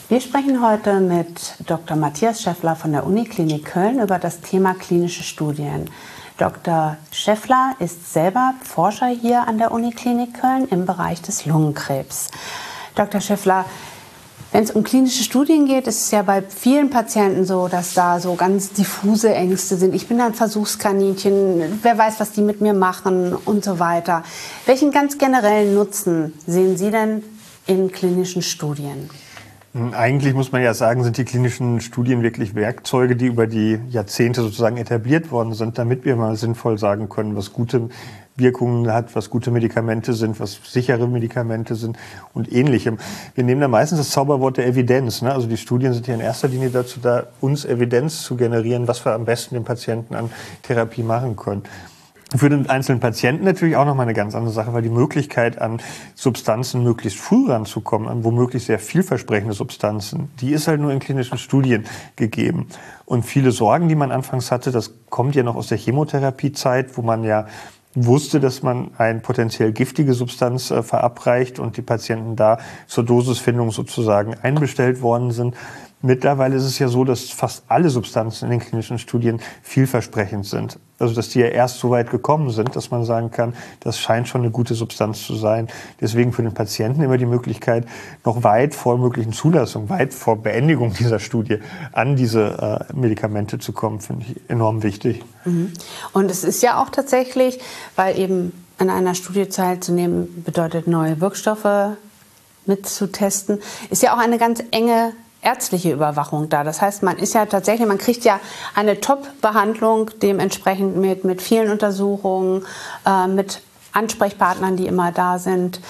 Wir sprechen heute mit Dr. Matthias Scheffler von der Uniklinik Köln über das Thema klinische Studien. Dr. Scheffler ist selber Forscher hier an der Uniklinik Köln im Bereich des Lungenkrebs. Dr. Scheffler, wenn es um klinische Studien geht, ist es ja bei vielen Patienten so, dass da so ganz diffuse Ängste sind. Ich bin ein Versuchskaninchen, wer weiß, was die mit mir machen und so weiter. Welchen ganz generellen Nutzen sehen Sie denn in klinischen Studien? Eigentlich muss man ja sagen, sind die klinischen Studien wirklich Werkzeuge, die über die Jahrzehnte sozusagen etabliert worden sind, damit wir mal sinnvoll sagen können, was gute Wirkungen hat, was gute Medikamente sind, was sichere Medikamente sind und Ähnlichem. Wir nehmen da meistens das Zauberwort der Evidenz. Also die Studien sind ja in erster Linie dazu da, uns Evidenz zu generieren, was wir am besten dem Patienten an Therapie machen können. Für den einzelnen Patienten natürlich auch nochmal eine ganz andere Sache, weil die Möglichkeit, an Substanzen möglichst früh ranzukommen, an womöglich sehr vielversprechende Substanzen, die ist halt nur in klinischen Studien gegeben. Und viele Sorgen, die man anfangs hatte, das kommt ja noch aus der Chemotherapiezeit, wo man ja wusste, dass man eine potenziell giftige Substanz verabreicht und die Patienten da zur Dosisfindung sozusagen einbestellt worden sind. Mittlerweile ist es ja so, dass fast alle Substanzen in den klinischen Studien vielversprechend sind. Also dass die ja erst so weit gekommen sind, dass man sagen kann, das scheint schon eine gute Substanz zu sein. Deswegen für den Patienten immer die Möglichkeit, noch weit vor möglichen Zulassung, weit vor Beendigung dieser Studie an diese Medikamente zu kommen, finde ich enorm wichtig. Und es ist ja auch tatsächlich, weil eben an einer Studie teilzunehmen bedeutet, neue Wirkstoffe mitzutesten, ist ja auch eine ganz enge ärztliche Überwachung da. Das heißt, man ist ja tatsächlich, man kriegt ja eine Top-Behandlung, dementsprechend mit vielen Untersuchungen, mit Ansprechpartnern, die immer da sind.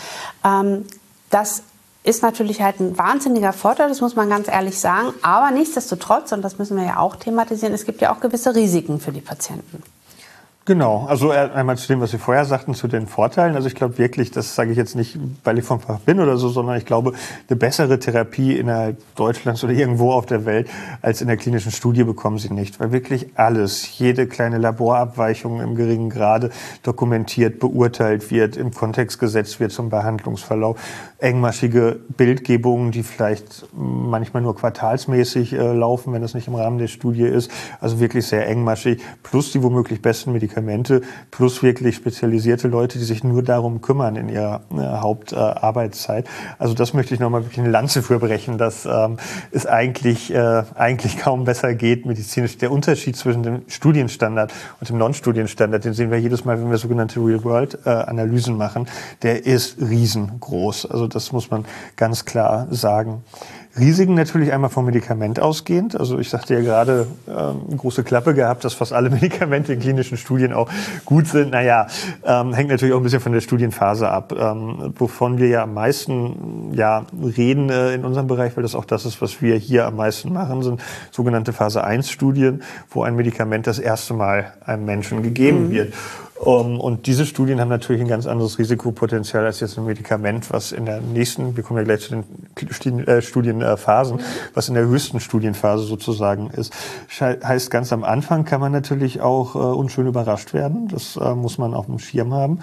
Das ist natürlich halt ein wahnsinniger Vorteil, das muss man ganz ehrlich sagen. Aber nichtsdestotrotz, und das müssen wir ja auch thematisieren, es gibt ja auch gewisse Risiken für die Patienten. Genau, also einmal zu dem, was Sie vorher sagten, zu den Vorteilen. Also ich glaube wirklich, das sage ich jetzt nicht, weil ich vom Fach bin oder so, sondern ich glaube, eine bessere Therapie innerhalb Deutschlands oder irgendwo auf der Welt als in der klinischen Studie bekommen Sie nicht. Weil wirklich alles, jede kleine Laborabweichung im geringen Grade dokumentiert, beurteilt wird, im Kontext gesetzt wird zum Behandlungsverlauf. Engmaschige Bildgebungen, die vielleicht manchmal nur quartalsmäßig laufen, wenn das nicht im Rahmen der Studie ist. Also wirklich sehr engmaschig, plus die womöglich besten Medikamente, plus wirklich spezialisierte Leute, die sich nur darum kümmern in ihrer Hauptarbeitszeit. Also das möchte ich nochmal wirklich eine Lanze für brechen, dass es eigentlich kaum besser geht medizinisch. Der Unterschied zwischen dem Studienstandard und dem Non-Studienstandard, den sehen wir jedes Mal, wenn wir sogenannte Real-World-Analysen machen, der ist riesengroß. Also das muss man ganz klar sagen. Risiken natürlich einmal vom Medikament ausgehend. Also ich sagte ja gerade, große Klappe gehabt, dass fast alle Medikamente in klinischen Studien auch gut sind. Naja, hängt natürlich auch ein bisschen von der Studienphase ab. Wovon wir ja am meisten reden in unserem Bereich, weil das auch das ist, was wir hier am meisten machen, sind sogenannte Phase-1-Studien, wo ein Medikament das erste Mal einem Menschen gegeben wird. Und diese Studien haben natürlich ein ganz anderes Risikopotenzial als jetzt ein Medikament, was in der nächsten, wir kommen ja gleich zu den Studienphasen, was in der höchsten Studienphase sozusagen ist. Heißt, ganz am Anfang kann man natürlich auch unschön überrascht werden. Das muss man auf dem Schirm haben.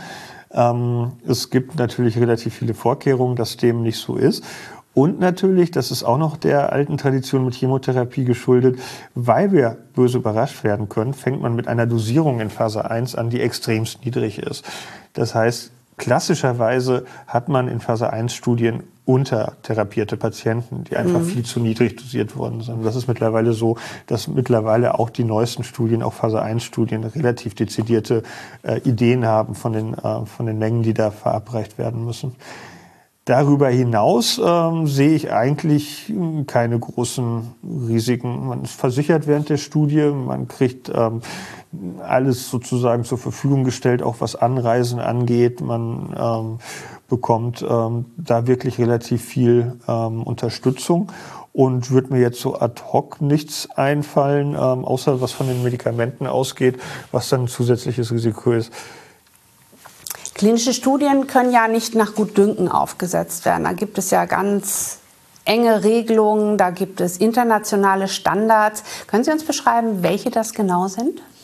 Es gibt natürlich relativ viele Vorkehrungen, dass dem nicht so ist. Und natürlich, das ist auch noch der alten Tradition mit Chemotherapie geschuldet, weil wir böse überrascht werden können, fängt man mit einer Dosierung in Phase 1 an, die extremst niedrig ist. Das heißt, klassischerweise hat man in Phase 1 Studien untertherapierte Patienten, die einfach viel zu niedrig dosiert worden sind. Das ist mittlerweile so, dass mittlerweile auch die neuesten Studien, auch Phase 1 Studien, relativ dezidierte Ideen haben von den Mengen, die da verabreicht werden müssen. Darüber hinaus sehe ich eigentlich keine großen Risiken. Man ist versichert während der Studie, man kriegt alles sozusagen zur Verfügung gestellt, auch was Anreisen angeht. Man bekommt da wirklich relativ viel Unterstützung. Und wird mir jetzt so ad hoc nichts einfallen, außer was von den Medikamenten ausgeht, was dann ein zusätzliches Risiko ist. Klinische Studien können ja nicht nach Gutdünken aufgesetzt werden. Da gibt es ja ganz enge Regelungen, da gibt es internationale Standards. Können Sie uns beschreiben, welche das genau sind?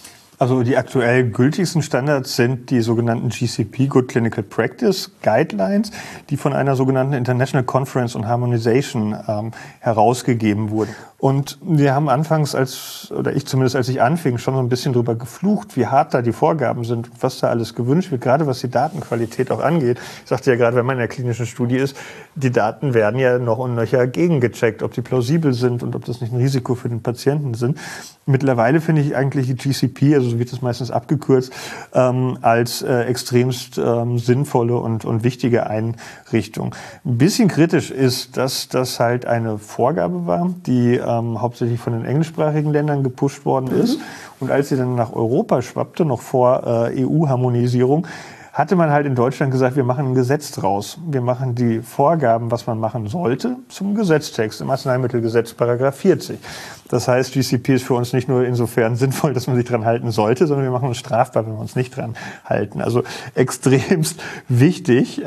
Also die aktuell gültigsten Standards sind die sogenannten GCP, Good Clinical Practice Guidelines, die von einer sogenannten International Conference on Harmonization herausgegeben wurden. Und wir haben anfangs, ich zumindest als ich anfing, schon so ein bisschen drüber geflucht, wie hart da die Vorgaben sind und was da alles gewünscht wird, gerade was die Datenqualität auch angeht. Ich sagte ja gerade, wenn man in der klinischen Studie ist, die Daten werden ja noch und nöcher gegengecheckt, ob die plausibel sind und ob das nicht ein Risiko für den Patienten sind. Mittlerweile finde ich eigentlich die GCP, also so wird das meistens abgekürzt, als extremst sinnvolle und wichtige Einrichtung. Ein bisschen kritisch ist, dass das halt eine Vorgabe war, die hauptsächlich von den englischsprachigen Ländern gepusht worden ist. Und als sie dann nach Europa schwappte, noch vor EU-Harmonisierung, hatte man halt in Deutschland gesagt, wir machen ein Gesetz draus. Wir machen die Vorgaben, was man machen sollte, zum Gesetztext, im Arzneimittelgesetz, Paragraph 40. Das heißt, GCP ist für uns nicht nur insofern sinnvoll, dass man sich dran halten sollte, sondern wir machen uns strafbar, wenn wir uns nicht dran halten. Also extremst wichtig.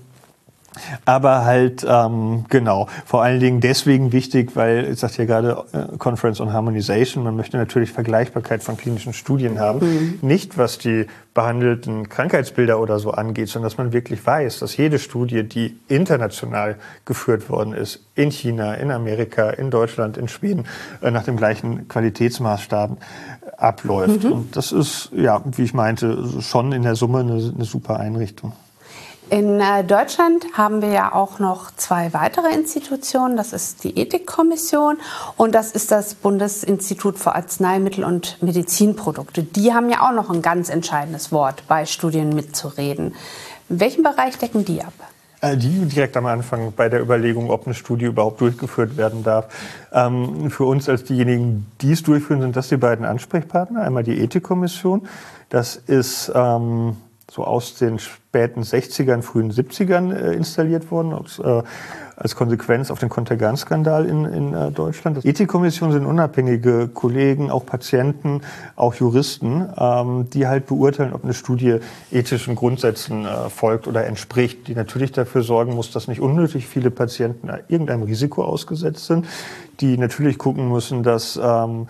Aber halt, genau, vor allen Dingen deswegen wichtig, weil, ich sagte ja gerade, Conference on Harmonization, man möchte natürlich Vergleichbarkeit von klinischen Studien haben. Nicht, was die behandelten Krankheitsbilder oder so angeht, sondern dass man wirklich weiß, dass jede Studie, die international geführt worden ist, in China, in Amerika, in Deutschland, in Schweden, nach dem gleichen Qualitätsmaßstaben abläuft. Und das ist, ja, wie ich meinte, schon in der Summe eine super Einrichtung. In Deutschland haben wir ja auch noch 2 weitere Institutionen. Das ist die Ethikkommission und das ist das Bundesinstitut für Arzneimittel und Medizinprodukte. Die haben ja auch noch ein ganz entscheidendes Wort bei Studien mitzureden. In welchem Bereich decken die ab? Die direkt am Anfang bei der Überlegung, ob eine Studie überhaupt durchgeführt werden darf. Für uns als diejenigen, die es durchführen, sind das die beiden Ansprechpartner. Einmal die Ethikkommission. Das ist so aus den späten 60ern, frühen 70ern installiert worden, als Konsequenz auf den Contergan-Skandal in Deutschland. Die Ethikkommission sind unabhängige Kollegen, auch Patienten, auch Juristen, die halt beurteilen, ob eine Studie ethischen Grundsätzen folgt oder entspricht, die natürlich dafür sorgen muss, dass nicht unnötig viele Patienten irgendeinem Risiko ausgesetzt sind, die natürlich gucken müssen, dass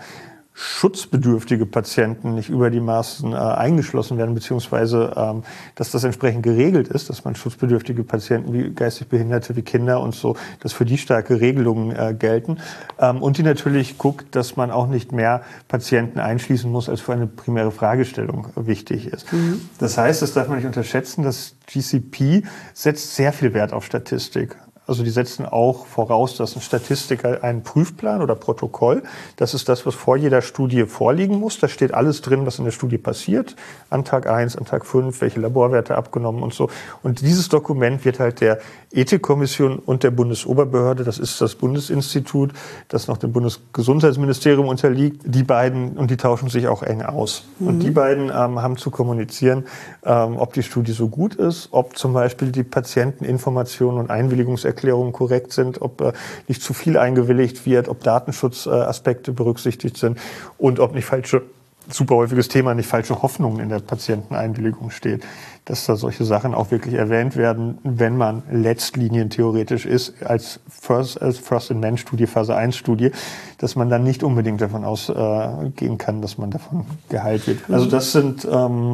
schutzbedürftige Patienten nicht über die Maßen eingeschlossen werden, beziehungsweise dass das entsprechend geregelt ist, dass man schutzbedürftige Patienten wie geistig Behinderte, wie Kinder und so, dass für die starke Regelungen gelten. Und die natürlich guckt, dass man auch nicht mehr Patienten einschließen muss, als für eine primäre Fragestellung wichtig ist. Das heißt, das darf man nicht unterschätzen, das GCP setzt sehr viel Wert auf Statistik. Also die setzen auch voraus, dass ein Statistiker einen Prüfplan oder Protokoll, das ist das, was vor jeder Studie vorliegen muss. Da steht alles drin, was in der Studie passiert, an Tag 1, an Tag 5, welche Laborwerte abgenommen und so. Und dieses Dokument wird halt der Ethikkommission und der Bundesoberbehörde, das ist das Bundesinstitut, das noch dem Bundesgesundheitsministerium unterliegt, die beiden, und die tauschen sich auch eng aus. Und die beiden haben zu kommunizieren, ob die Studie so gut ist, ob zum Beispiel die Patienteninformationen und Einwilligungserklärungen korrekt sind, ob nicht zu viel eingewilligt wird, ob Datenschutzaspekte berücksichtigt sind und ob nicht super häufiges Thema, nicht falsche Hoffnungen in der Patienteneinwilligung steht. Dass da solche Sachen auch wirklich erwähnt werden, wenn man letztlinientheoretisch ist, als First-in-Man-Studie, Phase-1-Studie, dass man dann nicht unbedingt davon ausgehen kann, dass man davon geheilt wird. Also das sind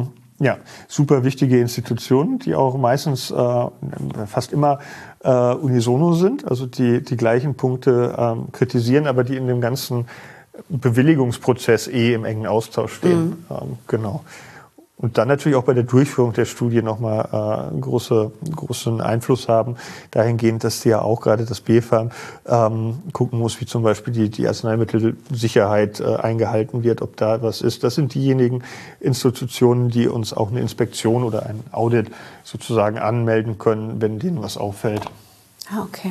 super wichtige Institutionen, die auch meistens fast immer unisono sind, also die gleichen Punkte kritisieren, aber die in dem ganzen Bewilligungsprozess im engen Austausch stehen. Genau. Und dann natürlich auch bei der Durchführung der Studie nochmal großen Einfluss haben, dahingehend, dass die ja auch gerade das BfArM gucken muss, wie zum Beispiel die Arzneimittelsicherheit eingehalten wird, ob da was ist. Das sind diejenigen Institutionen, die uns auch eine Inspektion oder ein Audit sozusagen anmelden können, wenn denen was auffällt. Okay.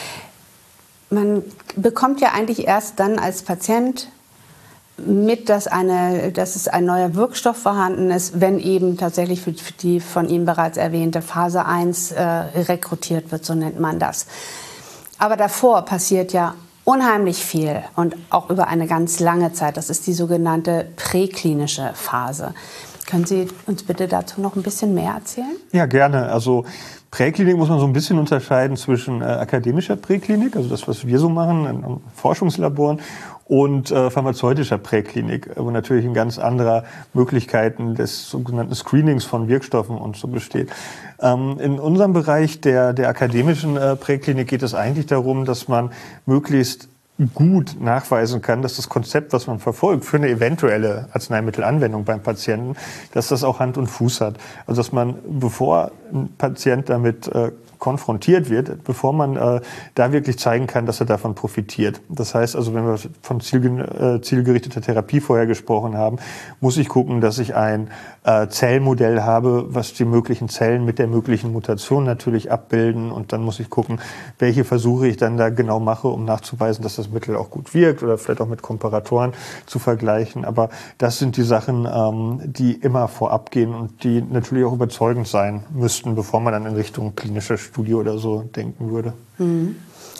Man bekommt ja eigentlich erst dann als Patient mit, dass es ein neuer Wirkstoff vorhanden ist, wenn eben tatsächlich für die von Ihnen bereits erwähnte Phase 1 rekrutiert wird, so nennt man das. Aber davor passiert ja unheimlich viel und auch über eine ganz lange Zeit. Das ist die sogenannte präklinische Phase. Können Sie uns bitte dazu noch ein bisschen mehr erzählen? Ja, gerne. Also Präklinik muss man so ein bisschen unterscheiden zwischen akademischer Präklinik, also das, was wir so machen in Forschungslaboren, und pharmazeutischer Präklinik, wo natürlich ein ganz anderer Möglichkeiten des sogenannten Screenings von Wirkstoffen und so besteht. In unserem Bereich der akademischen Präklinik geht es eigentlich darum, dass man möglichst gut nachweisen kann, dass das Konzept, was man verfolgt, für eine eventuelle Arzneimittelanwendung beim Patienten, dass das auch Hand und Fuß hat. Also dass man, bevor ein Patient damit konfrontiert wird, bevor man da wirklich zeigen kann, dass er davon profitiert. Das heißt also, wenn wir von zielgerichteter Therapie vorher gesprochen haben, muss ich gucken, dass ich ein Zellmodell habe, was die möglichen Zellen mit der möglichen Mutation natürlich abbilden, und dann muss ich gucken, welche Versuche ich dann da genau mache, um nachzuweisen, dass das Mittel auch gut wirkt, oder vielleicht auch mit Komparatoren zu vergleichen. Aber das sind die Sachen, die immer vorab gehen und die natürlich auch überzeugend sein müssten, bevor man dann in Richtung klinischer Studie oder so denken würde. Mhm.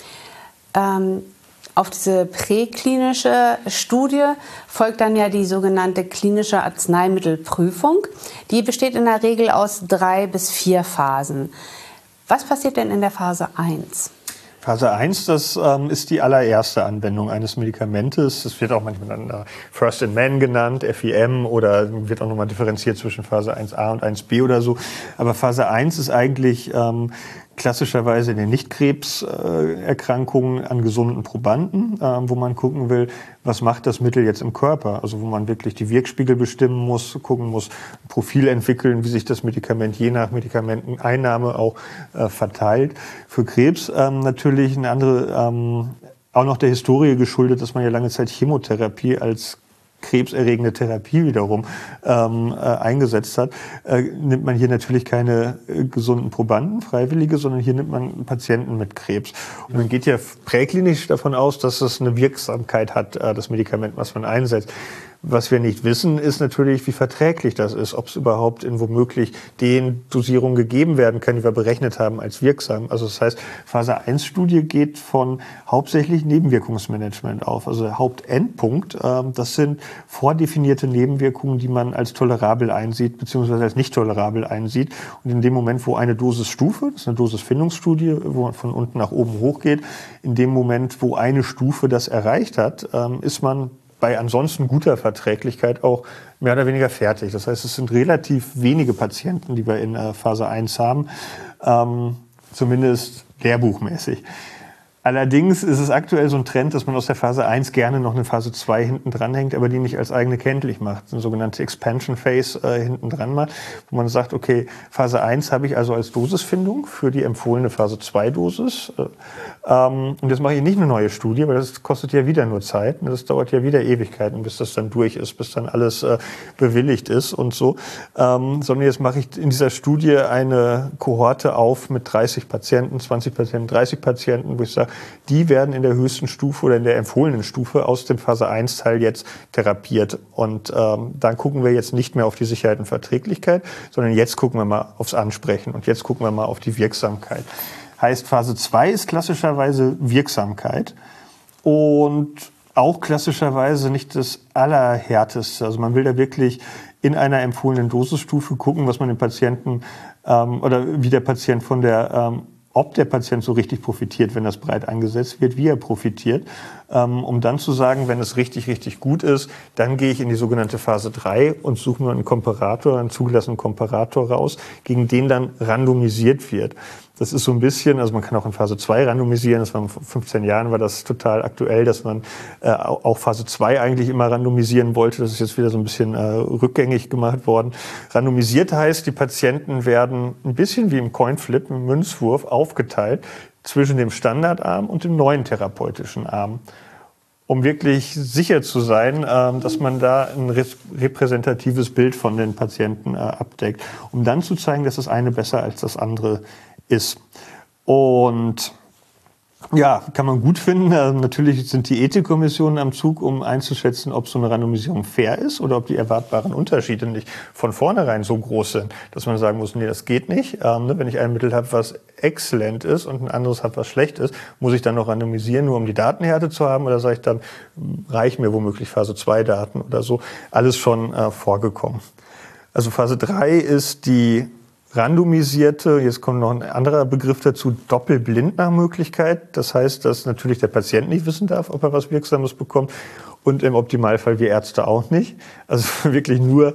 Auf diese präklinische Studie folgt dann ja die sogenannte klinische Arzneimittelprüfung. Die besteht in der Regel aus 3 bis 4 Phasen. Was passiert denn in der Phase 1? Phase 1, das ist die allererste Anwendung eines Medikamentes. Das wird auch manchmal dann First in Man genannt, FIM, oder wird auch nochmal differenziert zwischen Phase 1a und 1b oder so. Aber Phase 1 ist eigentlich klassischerweise in den Nicht-Krebserkrankungen an gesunden Probanden, wo man gucken will, was macht das Mittel jetzt im Körper? Also wo man wirklich die Wirkspiegel bestimmen muss, gucken muss, ein Profil entwickeln, wie sich das Medikament je nach Medikamenteneinnahme auch verteilt. Für Krebs natürlich eine andere, auch noch der Historie geschuldet, dass man ja lange Zeit Chemotherapie als krebserregende Therapie wiederum eingesetzt hat, nimmt man hier natürlich keine gesunden Probanden, Freiwillige, sondern hier nimmt man Patienten mit Krebs. Und man geht ja präklinisch davon aus, dass es eine Wirksamkeit hat, das Medikament, was man einsetzt. Was wir nicht wissen, ist natürlich, wie verträglich das ist, ob es überhaupt in womöglich den Dosierungen gegeben werden kann, die wir berechnet haben als wirksam. Also das heißt, Phase-1-Studie geht von hauptsächlich Nebenwirkungsmanagement auf. Also Hauptendpunkt, das sind vordefinierte Nebenwirkungen, die man als tolerabel einsieht, beziehungsweise als nicht tolerabel einsieht. Und in dem Moment, wo eine Dosisstufe, das ist eine Dosisfindungsstudie, wo man von unten nach oben hochgeht, in dem Moment, wo eine Stufe das erreicht hat, ist man bei ansonsten guter Verträglichkeit auch mehr oder weniger fertig. Das heißt, es sind relativ wenige Patienten, die wir in Phase 1 haben, zumindest lehrbuchmäßig. Allerdings ist es aktuell so ein Trend, dass man aus der Phase 1 gerne noch eine Phase 2 hinten dranhängt, aber die nicht als eigene kenntlich macht. Eine sogenannte Expansion Phase hinten dran macht, wo man sagt, okay, Phase 1 habe ich also als Dosisfindung für die empfohlene Phase 2 Dosis. Und jetzt mache ich nicht eine neue Studie, weil das kostet ja wieder nur Zeit. Das dauert ja wieder Ewigkeiten, bis das dann durch ist, bis dann alles bewilligt ist und so. Sondern jetzt mache ich in dieser Studie eine Kohorte auf mit 30 Patienten, 20 Patienten, 30 Patienten, wo ich sage, die werden in der höchsten Stufe oder in der empfohlenen Stufe aus dem Phase-1-Teil jetzt therapiert. Und dann gucken wir jetzt nicht mehr auf die Sicherheit und Verträglichkeit, sondern jetzt gucken wir mal aufs Ansprechen und jetzt gucken wir mal auf die Wirksamkeit. Heißt, Phase 2 ist klassischerweise Wirksamkeit und auch klassischerweise nicht das Allerhärteste. Also man will da wirklich in einer empfohlenen Dosisstufe gucken, was man den Patienten oder wie der Patient von der ob der Patient so richtig profitiert, wenn das breit angesetzt wird, wie er profitiert, um dann zu sagen, wenn es richtig, richtig gut ist, dann gehe ich in die sogenannte Phase 3 und suche mir einen Komparator, einen zugelassenen Komparator raus, gegen den dann randomisiert wird. Das ist so ein bisschen, also man kann auch in Phase 2 randomisieren, das war vor 15 Jahren, war das total aktuell, dass man auch Phase 2 eigentlich immer randomisieren wollte. Das ist jetzt wieder so ein bisschen rückgängig gemacht worden. Randomisiert heißt, die Patienten werden ein bisschen wie im Coinflip, im Münzwurf, aufgeteilt zwischen dem Standardarm und dem neuen therapeutischen Arm, um wirklich sicher zu sein, dass man da ein repräsentatives Bild von den Patienten abdeckt, um dann zu zeigen, dass das eine besser als das andere ist. Und ja, kann man gut finden. Natürlich sind die Ethikkommissionen am Zug, um einzuschätzen, ob so eine Randomisierung fair ist oder ob die erwartbaren Unterschiede nicht von vornherein so groß sind, dass man sagen muss, nee, das geht nicht. Wenn ich ein Mittel habe, was exzellent ist und ein anderes habe, was schlecht ist, muss ich dann noch randomisieren, nur um die Datenhärte zu haben? Oder sage ich dann, reichen mir womöglich Phase 2 Daten oder so? Alles schon vorgekommen. Also Phase 3 ist die randomisierte, jetzt kommt noch ein anderer Begriff dazu, doppelblind nach Möglichkeit. Das heißt, dass natürlich der Patient nicht wissen darf, ob er was Wirksames bekommt. Und im Optimalfall wir Ärzte auch nicht. Also wirklich nur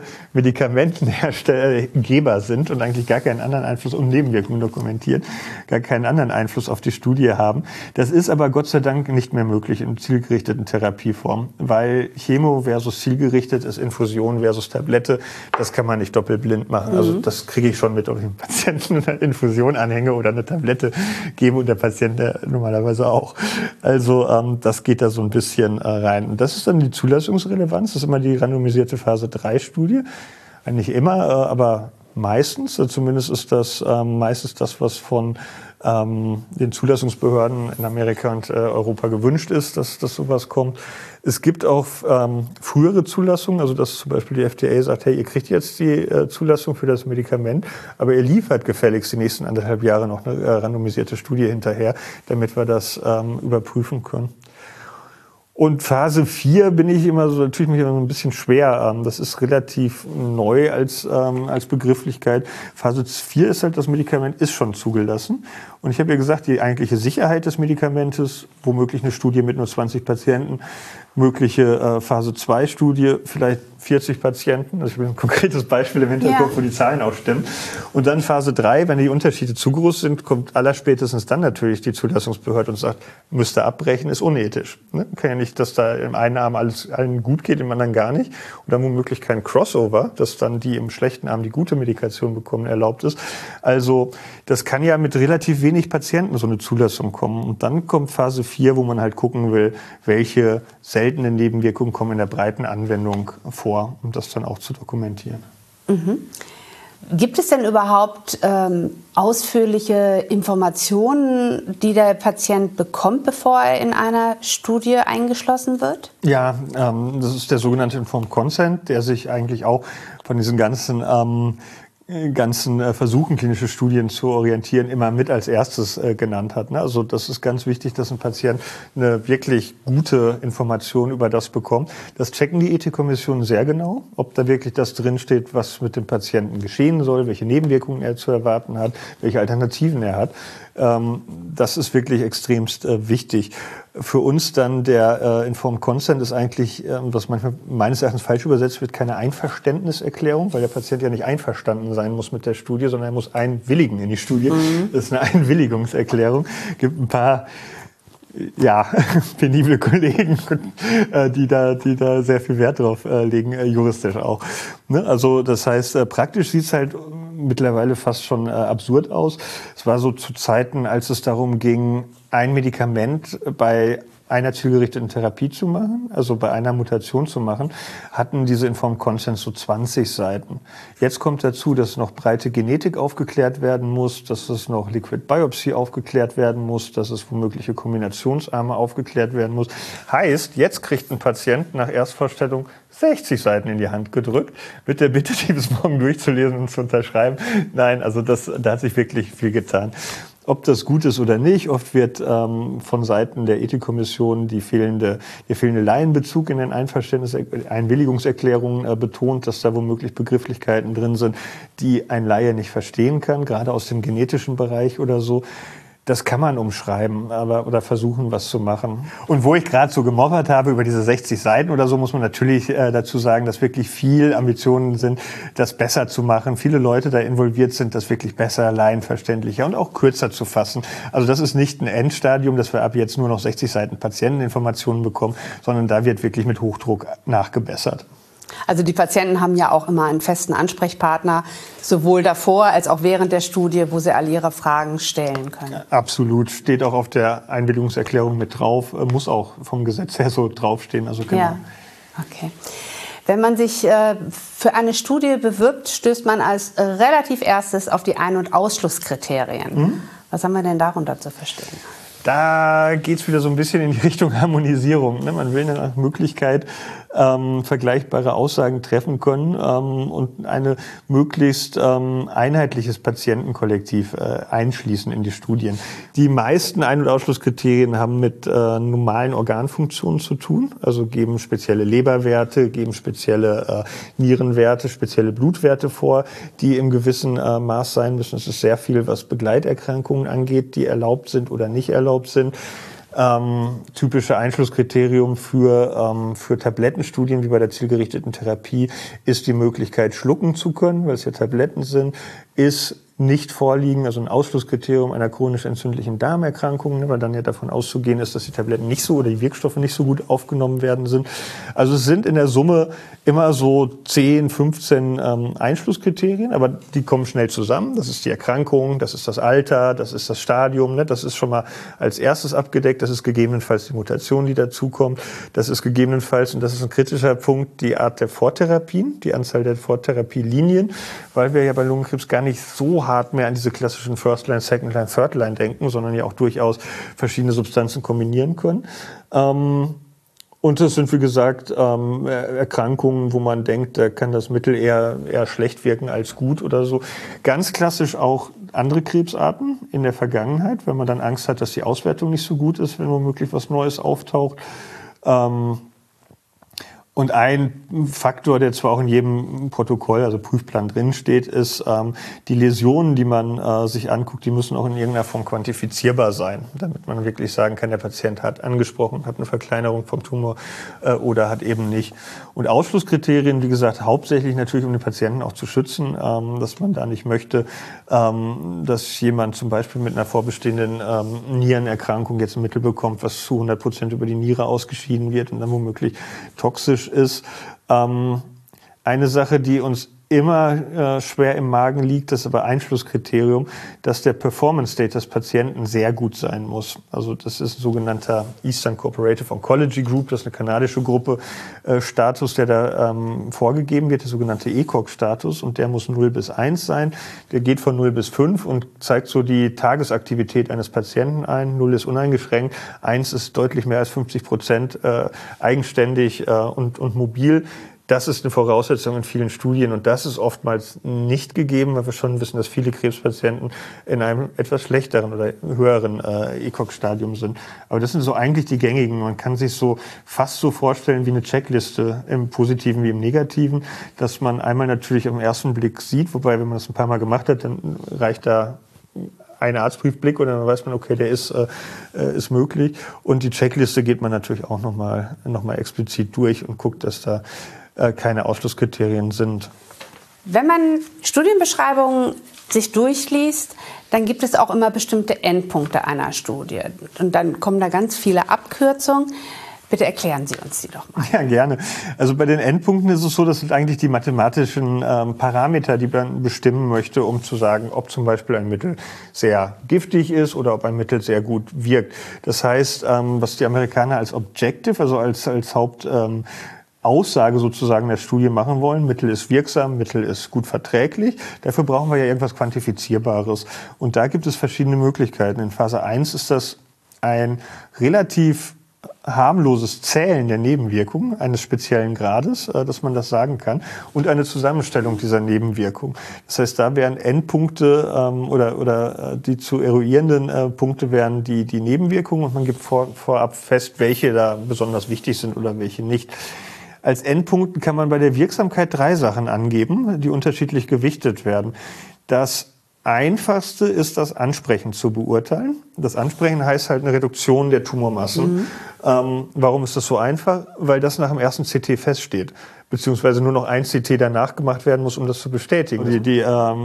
Medikamentengeber sind und eigentlich gar keinen anderen Einfluss und Nebenwirkungen dokumentiert, gar keinen anderen Einfluss auf die Studie haben. Das ist aber Gott sei Dank nicht mehr möglich in zielgerichteten Therapieformen, weil Chemo versus zielgerichtet ist Infusion versus Tablette. Das kann man nicht doppelblind machen. Also das kriege ich schon mit, ob ich dem Patienten eine Infusion anhänge oder eine Tablette gebe und der Patient normalerweise auch. Also das geht da so ein bisschen rein. Und das ist dann die Zulassungsrelevanz. Das ist immer die randomisierte Phase 3 Studie. Nicht immer, aber meistens. Zumindest ist das meistens das, was von den Zulassungsbehörden in Amerika und Europa gewünscht ist, dass sowas kommt. Es gibt auch frühere Zulassungen, also dass zum Beispiel die FDA sagt, hey, ihr kriegt jetzt die Zulassung für das Medikament, aber ihr liefert gefälligst die nächsten 1,5 Jahre noch eine randomisierte Studie hinterher, damit wir das überprüfen können. Und Phase 4 bin ich immer so, natürlich mich immer so ein bisschen schwer. Das ist relativ neu als Begrifflichkeit. Phase 4 ist halt, das Medikament ist schon zugelassen. Und ich habe ja gesagt, die eigentliche Sicherheit des Medikamentes, womöglich eine Studie mit nur 20 Patienten, mögliche Phase 2 Studie, vielleicht 40 Patienten. Also ich habe ein konkretes Beispiel im Hinterkopf, wo die Zahlen auch stimmen. Und dann Phase 3, wenn die Unterschiede zu groß sind, kommt allerspätestens dann natürlich die Zulassungsbehörde und sagt, müsste abbrechen, ist unethisch. Ne? Kann ja nicht, dass da im einen Arm allen gut geht, im anderen gar nicht. Und dann womöglich kein Crossover, dass dann die im schlechten Arm die gute Medikation bekommen, erlaubt ist. Also das kann ja mit relativ wenig Patienten so eine Zulassung kommen. Und dann kommt Phase 4, wo man halt gucken will, welche seltene Nebenwirkungen kommen in der breiten Anwendung vor, um das dann auch zu dokumentieren. Mhm. Gibt es denn überhaupt ausführliche Informationen, die der Patient bekommt, bevor er in einer Studie eingeschlossen wird? Ja, das ist der sogenannte Informed Consent, der sich eigentlich auch von diesen ganzen Versuchen, klinische Studien zu orientieren, immer mit als erstes genannt hat. Also das ist ganz wichtig, dass ein Patient eine wirklich gute Information über das bekommt. Das checken die Ethikkommissionen sehr genau, ob da wirklich das drinsteht, was mit dem Patienten geschehen soll, welche Nebenwirkungen er zu erwarten hat, welche Alternativen er hat. Das ist wirklich extremst wichtig. Für uns dann der Informed Consent ist eigentlich, was manchmal meines Erachtens falsch übersetzt wird, keine Einverständniserklärung, weil der Patient ja nicht einverstanden sein muss mit der Studie, sondern er muss einwilligen in die Studie. Das ist eine Einwilligungserklärung. Es gibt ein paar penible Kollegen, die da sehr viel Wert drauf legen, juristisch auch. Ne? Also das heißt, praktisch sieht's halt mittlerweile fast schon absurd aus. Es war so zu Zeiten, als es darum ging, ein Medikament bei einer zielgerichteten Therapie zu machen, also bei einer Mutation zu machen, hatten diese Informed Consents so 20 Seiten. Jetzt kommt dazu, dass noch breite Genetik aufgeklärt werden muss, dass es noch Liquid Biopsy aufgeklärt werden muss, dass es womögliche Kombinationsarme aufgeklärt werden muss. Heißt, jetzt kriegt ein Patient nach Erstvorstellung 60 Seiten in die Hand gedrückt, mit der Bitte, die bis morgen durchzulesen und zu unterschreiben. Nein, also da hat sich wirklich viel getan. Ob das gut ist oder nicht, oft wird von Seiten der Ethikkommission der fehlende Laienbezug in den Einwilligungserklärungen betont, dass da womöglich Begrifflichkeiten drin sind, die ein Laie nicht verstehen kann, gerade aus dem genetischen Bereich oder so. Das kann man umschreiben, oder versuchen, was zu machen. Und wo ich gerade so gemoppert habe über diese 60 Seiten oder so, muss man natürlich dazu sagen, dass wirklich viel Ambitionen sind, das besser zu machen. Viele Leute da involviert sind, das wirklich besser, laienverständlicher und auch kürzer zu fassen. Also das ist nicht ein Endstadium, dass wir ab jetzt nur noch 60 Seiten Patienteninformationen bekommen, sondern da wird wirklich mit Hochdruck nachgebessert. Also die Patienten haben ja auch immer einen festen Ansprechpartner, sowohl davor als auch während der Studie, wo sie all ihre Fragen stellen können. Ja, absolut. Steht auch auf der Einwilligungserklärung mit drauf. Muss auch vom Gesetz her so draufstehen. Also genau. Ja, okay. Wenn man sich für eine Studie bewirbt, stößt man als relativ erstes auf die Ein- und Ausschlusskriterien. Was haben wir denn darunter zu verstehen? Da geht's wieder so ein bisschen in die Richtung Harmonisierung. Man will nach Möglichkeit vergleichbare Aussagen treffen können und eine möglichst einheitliches Patientenkollektiv einschließen in die Studien. Die meisten Ein- und Ausschlusskriterien haben mit normalen Organfunktionen zu tun, also geben spezielle Leberwerte, geben spezielle Nierenwerte, spezielle Blutwerte vor, die im gewissen Maß sein müssen. Es ist sehr viel, was Begleiterkrankungen angeht, die erlaubt sind oder nicht erlaubt sind. Typische Einschlusskriterium für Tablettenstudien wie bei der zielgerichteten Therapie ist die Möglichkeit, schlucken zu können, weil es ja Tabletten sind, ist nicht vorliegen, also ein Ausschlusskriterium einer chronisch entzündlichen Darmerkrankung, weil dann ja davon auszugehen ist, dass die Tabletten nicht so oder die Wirkstoffe nicht so gut aufgenommen werden sind. Also es sind in der Summe immer so 10, 15 Einschlusskriterien, aber die kommen schnell zusammen. Das ist die Erkrankung, das ist das Alter, das ist das Stadium, ne? Das ist schon mal als erstes abgedeckt, das ist gegebenenfalls die Mutation, die dazukommt, das ist gegebenenfalls, und das ist ein kritischer Punkt, die Art der Vortherapien, die Anzahl der Vortherapielinien, weil wir ja bei Lungenkrebs gar nicht so hart mehr an diese klassischen First-Line, Second-Line, Third-Line denken, sondern ja auch durchaus verschiedene Substanzen kombinieren können. Und es sind, wie gesagt, Erkrankungen, wo man denkt, da kann das Mittel eher schlecht wirken als gut oder so. Ganz klassisch auch andere Krebsarten in der Vergangenheit, wenn man dann Angst hat, dass die Auswertung nicht so gut ist, wenn womöglich was Neues auftaucht. Und ein Faktor, der zwar auch in jedem Protokoll, also Prüfplan drinsteht, ist, die Läsionen, die man sich anguckt, die müssen auch in irgendeiner Form quantifizierbar sein, damit man wirklich sagen kann, der Patient hat angesprochen, hat eine Verkleinerung vom Tumor oder hat eben nicht. Und Ausschlusskriterien, wie gesagt, hauptsächlich natürlich, um den Patienten auch zu schützen, dass man da nicht möchte, dass jemand zum Beispiel mit einer vorbestehenden Nierenerkrankung jetzt ein Mittel bekommt, was zu 100% über die Niere ausgeschieden wird und dann womöglich toxisch ist. Eine Sache, die uns immer schwer im Magen liegt, das ist aber Einschlusskriterium, dass der Performance State des Patienten sehr gut sein muss. Also das ist ein sogenannter Eastern Cooperative Oncology Group, das ist eine kanadische Gruppe, Status, der da vorgegeben wird, der sogenannte ECOG-Status, und der muss 0 bis 1 sein. Der geht von 0 bis 5 und zeigt so die Tagesaktivität eines Patienten ein. 0 ist uneingeschränkt, 1 ist deutlich mehr als 50% eigenständig und mobil. Das ist eine Voraussetzung in vielen Studien und das ist oftmals nicht gegeben, weil wir schon wissen, dass viele Krebspatienten in einem etwas schlechteren oder höheren ECOG-Stadium sind. Aber das sind so eigentlich die gängigen. Man kann sich so fast so vorstellen wie eine Checkliste im Positiven wie im Negativen, dass man einmal natürlich auf den ersten Blick sieht, wobei, wenn man das ein paar Mal gemacht hat, dann reicht da ein Arztbriefblick und dann weiß man, okay, der ist möglich. Und die Checkliste geht man natürlich auch noch mal explizit durch und guckt, dass da keine Ausschlusskriterien sind. Wenn man Studienbeschreibungen sich durchliest, dann gibt es auch immer bestimmte Endpunkte einer Studie. Und dann kommen da ganz viele Abkürzungen. Bitte erklären Sie uns die doch mal. Ja, gerne. Also bei den Endpunkten ist es so, das sind eigentlich die mathematischen Parameter, die man bestimmen möchte, um zu sagen, ob zum Beispiel ein Mittel sehr giftig ist oder ob ein Mittel sehr gut wirkt. Das heißt, was die Amerikaner als Objective, also als Aussage sozusagen der Studie machen wollen. Mittel ist wirksam, Mittel ist gut verträglich. Dafür brauchen wir ja irgendwas Quantifizierbares. Und da gibt es verschiedene Möglichkeiten. In Phase 1 ist das ein relativ harmloses Zählen der Nebenwirkungen eines speziellen Grades, dass man das sagen kann, und eine Zusammenstellung dieser Nebenwirkungen. Das heißt, da wären Endpunkte oder die zu eruierenden Punkte wären die Nebenwirkungen und man gibt vorab fest, welche da besonders wichtig sind oder welche nicht. Als Endpunkten kann man bei der Wirksamkeit 3 Sachen angeben, die unterschiedlich gewichtet werden. Das Einfachste ist, das Ansprechen zu beurteilen. Das Ansprechen heißt halt eine Reduktion der Tumormassen. Warum ist das so einfach? Weil das nach dem ersten CT feststeht, beziehungsweise nur noch ein CT danach gemacht werden muss, um das zu bestätigen. Die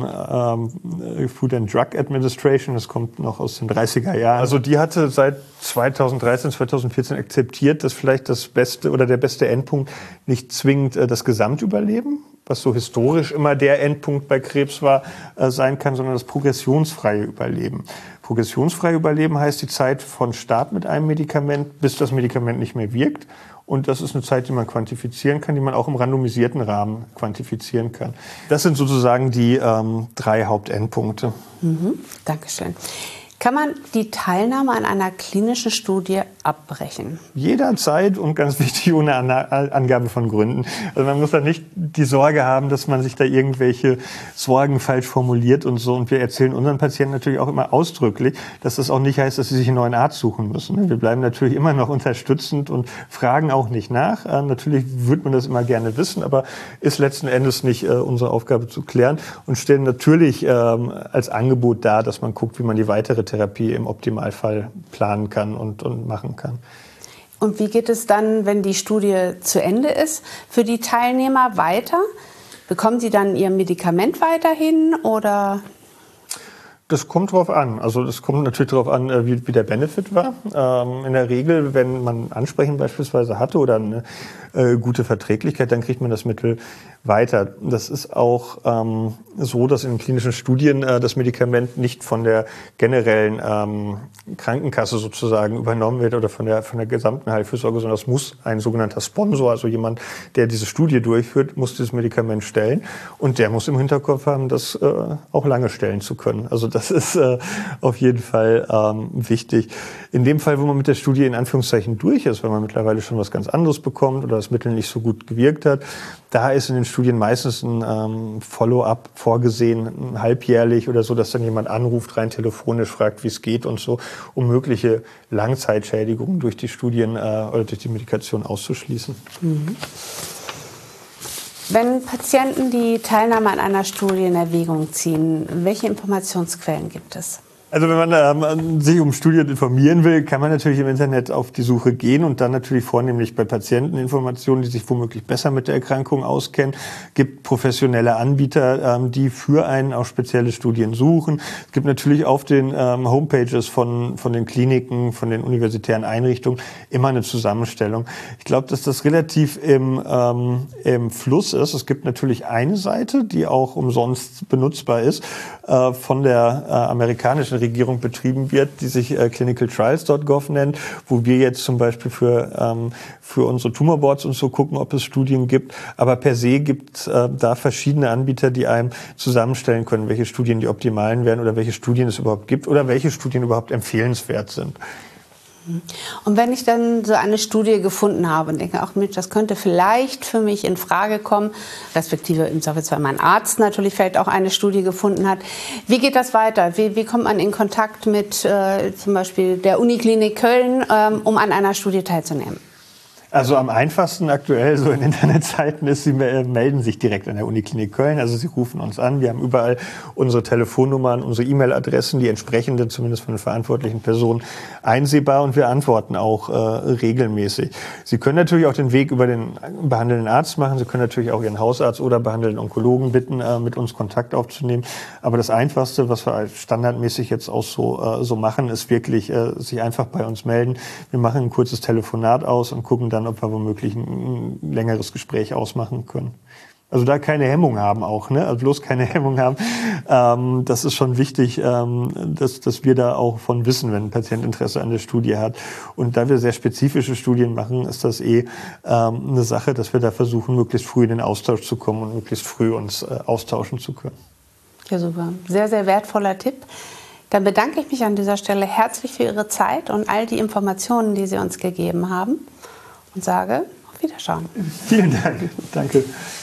Food and Drug Administration, das kommt noch aus den 30er Jahren, also die hatte seit 2013, 2014 akzeptiert, dass vielleicht das beste oder der beste Endpunkt nicht zwingend das Gesamtüberleben, was so historisch immer der Endpunkt bei Krebs war, sein kann, sondern das progressionsfreie Überleben. Progressionsfreie Überleben heißt die Zeit von Start mit einem Medikament, bis das Medikament nicht mehr wirkt. Und das ist eine Zeit, die man quantifizieren kann, die man auch im randomisierten Rahmen quantifizieren kann. Das sind sozusagen die 3 Hauptendpunkte. Dankeschön. Kann man die Teilnahme an einer klinischen Studie abbrechen? Jederzeit und ganz wichtig, ohne Angabe von Gründen. Also man muss da nicht die Sorge haben, dass man sich da irgendwelche Sorgen falsch formuliert und so. Und wir erzählen unseren Patienten natürlich auch immer ausdrücklich, dass das auch nicht heißt, dass sie sich einen neuen Arzt suchen müssen. Wir bleiben natürlich immer noch unterstützend und fragen auch nicht nach. Natürlich würde man das immer gerne wissen, aber ist letzten Endes nicht unsere Aufgabe zu klären und stellen natürlich als Angebot dar, dass man guckt, wie man die weitere Therapie im Optimalfall planen kann und machen kann. Und wie geht es dann, wenn die Studie zu Ende ist, für die Teilnehmer weiter? Bekommen sie dann ihr Medikament weiterhin oder? Das kommt drauf an. Also das kommt natürlich darauf an, wie der Benefit war. In der Regel, wenn man Ansprechen beispielsweise hatte oder eine gute Verträglichkeit, dann kriegt man das Mittel weiter. Das ist auch so, dass in klinischen Studien das Medikament nicht von der generellen Krankenkasse sozusagen übernommen wird oder von der gesamten Heilfürsorge, sondern das muss ein sogenannter Sponsor, also jemand, der diese Studie durchführt, muss dieses Medikament stellen und der muss im Hinterkopf haben, das auch lange stellen zu können. Also das ist auf jeden Fall wichtig. In dem Fall, wo man mit der Studie in Anführungszeichen durch ist, weil man mittlerweile schon was ganz anderes bekommt oder das Mittel nicht so gut gewirkt hat, da ist in den Studien meistens ein Follow-up vorgesehen, halbjährlich oder so, dass dann jemand anruft, rein telefonisch fragt, wie es geht und so, um mögliche Langzeitschädigungen durch die Studien oder durch die Medikation auszuschließen. Mhm. Wenn Patienten die Teilnahme an einer Studie in Erwägung ziehen, welche Informationsquellen gibt es? Also wenn man sich um Studien informieren will, kann man natürlich im Internet auf die Suche gehen und dann natürlich vornehmlich bei Patienten Informationen, die sich womöglich besser mit der Erkrankung auskennen. Es gibt professionelle Anbieter, die für einen auch spezielle Studien suchen. Es gibt natürlich auf den Homepages von den Kliniken, von den universitären Einrichtungen immer eine Zusammenstellung. Ich glaube, dass das relativ im Fluss ist. Es gibt natürlich eine Seite, die auch umsonst benutzbar ist, von der amerikanischen Regierung betrieben wird, die sich clinicaltrials.gov nennt, wo wir jetzt zum Beispiel für unsere Tumorboards und so gucken, ob es Studien gibt. Aber per se gibt es da verschiedene Anbieter, die einem zusammenstellen können, welche Studien die optimalen wären oder welche Studien es überhaupt gibt oder welche Studien überhaupt empfehlenswert sind. Und wenn ich dann so eine Studie gefunden habe und denke, ach Mensch, das könnte vielleicht für mich in Frage kommen, respektive im Zweifelsfall mein Arzt natürlich vielleicht auch eine Studie gefunden hat, wie geht das weiter? Wie kommt man in Kontakt mit zum Beispiel der Uniklinik Köln, um an einer Studie teilzunehmen? Also am einfachsten aktuell so in Internetzeiten ist, Sie melden sich direkt an der Uniklinik Köln. Also Sie rufen uns an. Wir haben überall unsere Telefonnummern, unsere E-Mail-Adressen, die entsprechenden, zumindest von den verantwortlichen Personen, einsehbar und wir antworten auch regelmäßig. Sie können natürlich auch den Weg über den behandelnden Arzt machen. Sie können natürlich auch Ihren Hausarzt oder behandelnden Onkologen bitten, mit uns Kontakt aufzunehmen. Aber das Einfachste, was wir standardmäßig jetzt auch so machen, ist wirklich sich einfach bei uns melden. Wir machen ein kurzes Telefonat aus und gucken dann, ob wir womöglich ein längeres Gespräch ausmachen können. Also da keine Hemmung haben auch, ne? Also bloß keine Hemmung haben. Das ist schon wichtig, dass wir da auch von wissen, wenn ein Patient Interesse an der Studie hat. Und da wir sehr spezifische Studien machen, ist das eine Sache, dass wir da versuchen, möglichst früh in den Austausch zu kommen und möglichst früh uns austauschen zu können. Ja, super. Sehr, sehr wertvoller Tipp. Dann bedanke ich mich an dieser Stelle herzlich für Ihre Zeit und all die Informationen, die Sie uns gegeben haben. Und sage auf Wiederschauen. Vielen Dank. Danke.